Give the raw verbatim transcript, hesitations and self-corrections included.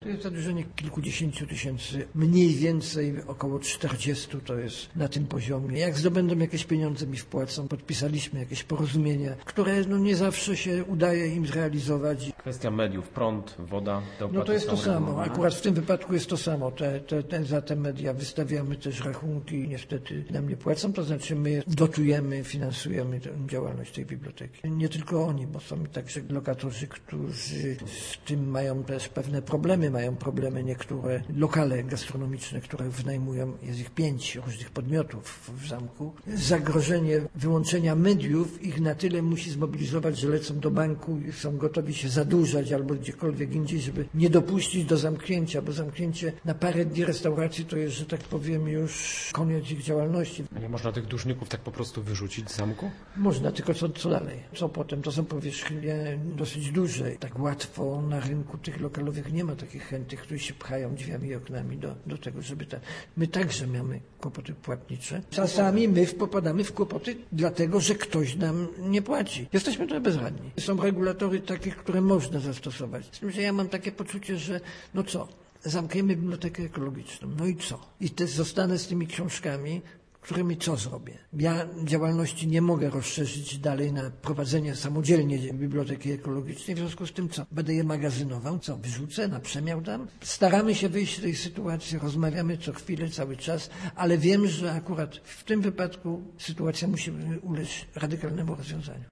To jest zadłużenie kilkudziesięciu tysięcy, mniej więcej około czterdziestu to jest na tym poziomie. Jak zdobędą jakieś pieniądze mi wpłacą, podpisaliśmy jakieś porozumienie, które no nie zawsze się udaje im zrealizować. Kwestia mediów, prąd, woda, te opłaty No to jest to są samo, regulowane? akurat w tym wypadku jest to samo. Te, te, te, za te media wystawiamy też rachunki, niestety nam nie płacą, to znaczy my dotujemy, finansujemy tę działalność tej biblioteki. Nie tylko oni, bo są także lokatorzy, którzy z tym mają też pewne problemy, mają problemy niektóre lokale gastronomiczne, które wynajmują, jest ich pięć różnych podmiotów w zamku. Zagrożenie wyłączenia mediów ich na tyle musi zmobilizować, że lecą do banku i są gotowi się zadłużać albo gdziekolwiek indziej, żeby nie dopuścić do zamknięcia, bo zamknięcie na parę dni restauracji to jest, że tak powiem, już koniec ich działalności. A nie można tych dłużników tak po prostu wyrzucić z zamku? Można, tylko co, co dalej? Co potem? To są powierzchnie dosyć duże. Tak łatwo na rynku tych lokalowych nie ma takich chętnych, którzy się pchają drzwiami i oknami do, do tego, żeby ta... My także mamy kłopoty płatnicze. Czasami my popadamy w kłopoty dlatego, że ktoś nam nie płaci. Jesteśmy trochę bezradni. Są regulatory takie, które można zastosować. Z tym, że ja mam takie poczucie, że no co, zamkniemy bibliotekę ekologiczną. No i co? I też zostanę z tymi książkami, którymi co zrobię? Ja działalności nie mogę rozszerzyć dalej na prowadzenie samodzielnie biblioteki ekologicznej, w związku z tym co? Będę je magazynował, co? Wyrzucę, na przemiał dam? Staramy się wyjść z tej sytuacji, rozmawiamy co chwilę, cały czas, ale wiem, że akurat w tym wypadku sytuacja musi ulec radykalnemu rozwiązaniu.